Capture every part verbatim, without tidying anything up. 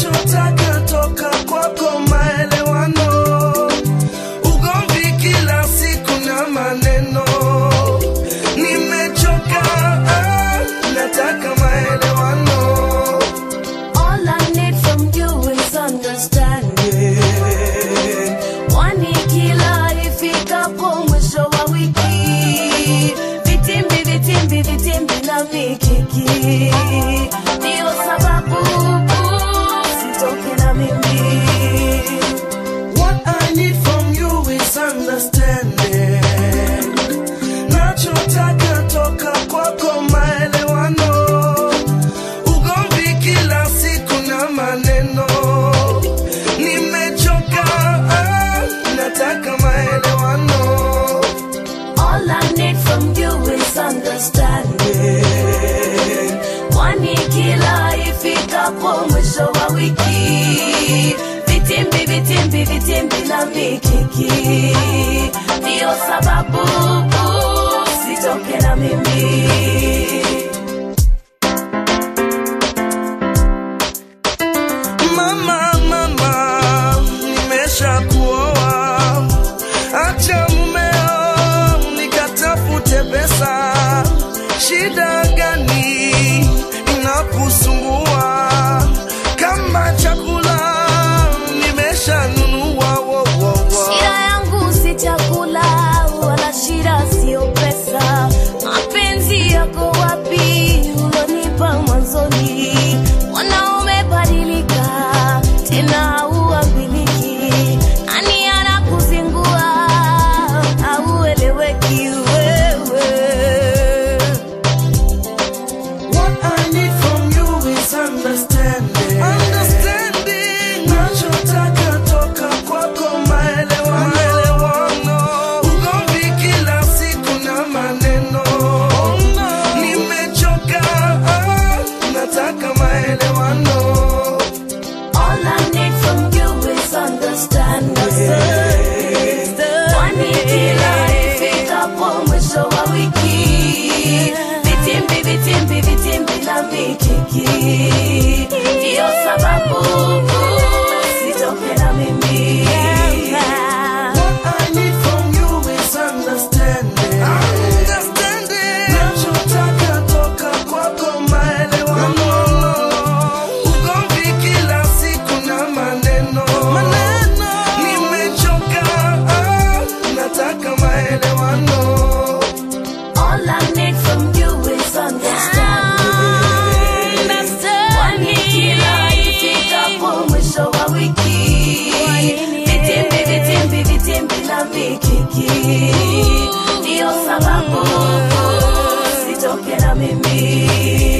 nachotaka toka kwako maelewano. Ugomvi kila siku na maneno, nimechoka, ah, nataka maelewano. All I need from you is understanding. Wani kila ifikapo mwisho wa wiki, vitimbi vitimbi vitimbi na mikiki, ndio sababu sitoke na mimi. What I need from you is understanding. Nachotaka toka kwako maelewano. Ugomvi kila siku na maneno, nimechoka, ah, nataka maelewano. All I need from you is understanding. Wani kila ifikapo mwisho wa wiki, vitimbi vitimbi vitimbi na mikiki, ndio sababu sitoke na mimi. Mama, mama, nimesha kuoa. Acha mumeo nikatafute pesa. Shida gani inakusumbua? Kama chakula nimesha nunua. Wo, wo, wo. Shida yangu si chakula, wala shida sio pesa. Mapenzi yako wapi ulonipa mwanzoni? Wanaume badilika, tena hauambiliki. Nani anakuzingua, haueleweki wewe. What I need from you is understanding. Understanding. Nachotaka toka kwako maelewano. Maelewano. Ugomvi kila siku na maneno, nimechoka, ah, nataka maelewano. All I need from you is understanding. Wani kila ifikapo mwisho wa wiki, vitimbi vitimbi vitimbi na mikiki, ndio sababu sitoke na mimi. What I need from you is understanding. Understanding. Nachotaka toka kwako maelewano. Ugomvi kila siku na maneno, maneno, nimechoka, ah, nataka maelewano. All I need from you is understanding. Wani kila ifikapo mwisho wa wiki, vitimbi vitimbi vitimbi na mikiki, ndio sababu sitoke na mimi.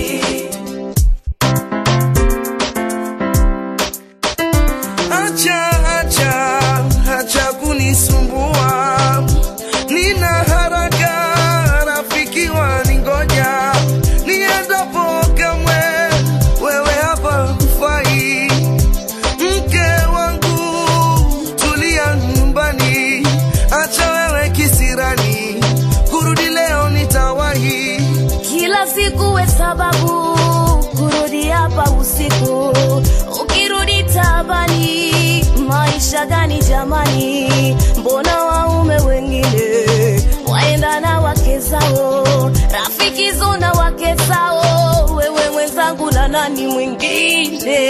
Acha, acha, acha kunisumbua. Nina haraka, rafiki waningoja. Niendapo kamwe, wewe hapa hufai. Mke wangu, tulia nyumbani. Acha wewe kisirani, kurudi leo nitawahi. Kila siku we sababu kurudi hapa usiku, ukirudi tabani. Maisha gani jamani? Mbona waume wengine waenda na wake zao, rafiki zao na wake zao, wewe mwenzangu na nani mwingine?